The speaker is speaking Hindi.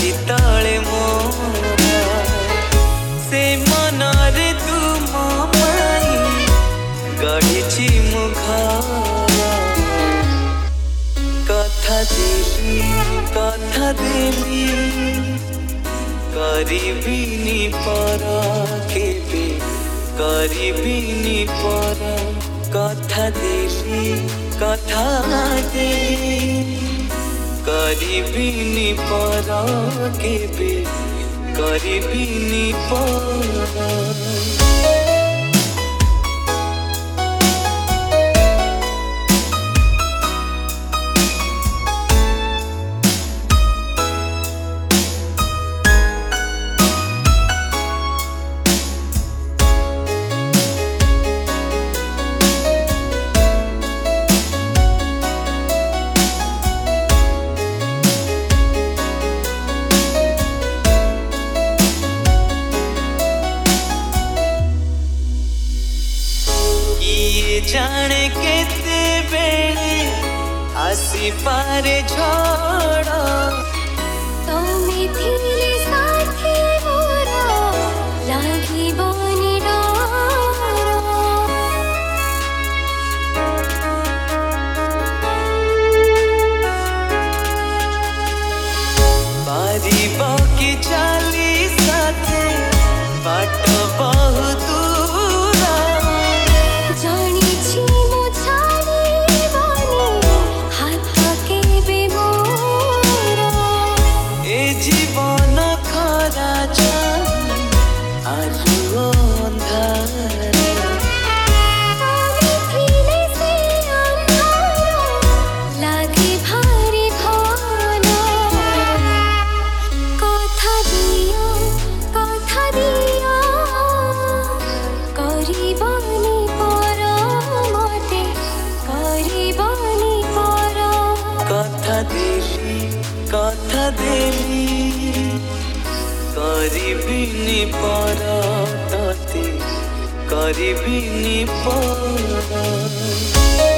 छाती तले मोर से मनरे तुम माई गढ़ी मु घर कथा देली करिबिनी पर केबे करिबिनी पर कथा देली करिबिनी पर केबे करिबिनी पर जाने केते बेले आसी पारे झड़ तमे थिले साथी मोरा लागी बनी डर बारी बाकी चाली साथे बाट बहुत जीवन खरा आलू अंधार लागे भारी भान कथा दिया करिबनी पर मते करिबनी पर कथा देली करिबिनी पर तते करिबिनी पर